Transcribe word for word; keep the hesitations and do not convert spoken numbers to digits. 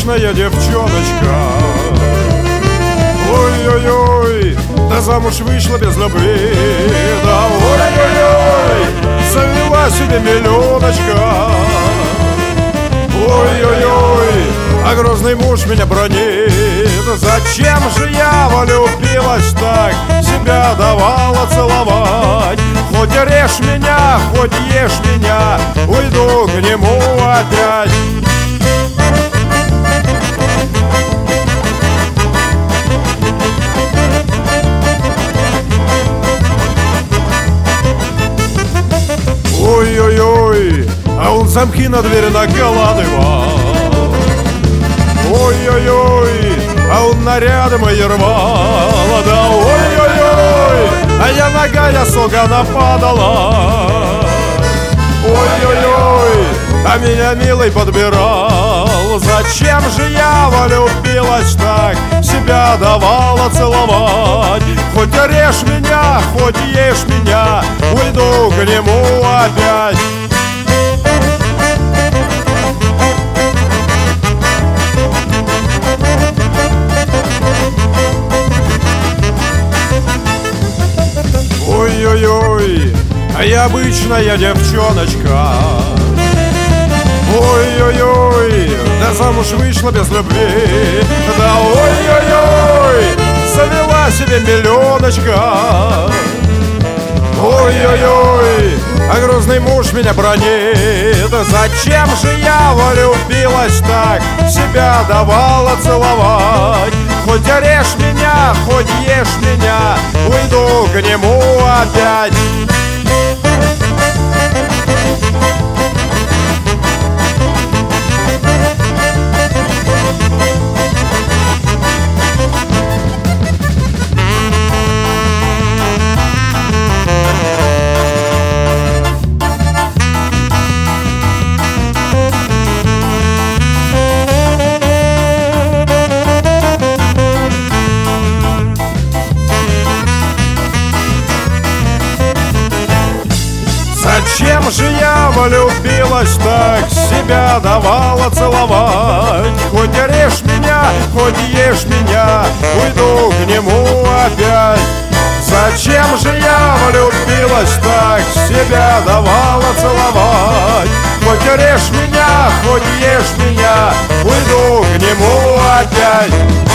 обычная девчоночка. Ой-ой-ой, да замуж вышла без любви. Да ой-ой-ой, завела себе миллионочка. Ой-ой-ой, а грозный муж меня бронит. Зачем же я влюбилась так, себя давала целовать? Хоть режь меня, хоть ешь меня, уйду к нему опять. Ой-ой-ой, а он замки на двери накладывал. Ой-ой-ой, а он наряды мои рвал. Да ой-ой-ой, а я нога, я сука, нападала. Ой-ой-ой, а меня милый подбирал. Зачем же я влюбилась так, себя давала целовать? Хоть режь меня, хоть ешь меня, уйду к нему опять. Ой-ой-ой, а я обычная девчоночка. Ой-ой-ой, да замуж вышла без любви. Да ой-ой-ой, завела себе миллионочка. Ой-ой-ой, а грозный муж меня бронит. Зачем же я влюбилась так, себя давала целовать? Хоть режь меня, хоть ешь меня, уйду к нему опять. Зачем же я влюбилась так, себя давала целовать? Хоть режь меня, хоть ешь меня, уйду к нему опять. Зачем же я влюбилась так, себя давала целовать? Хоть режь меня, хоть ешь меня, уйду к нему опять.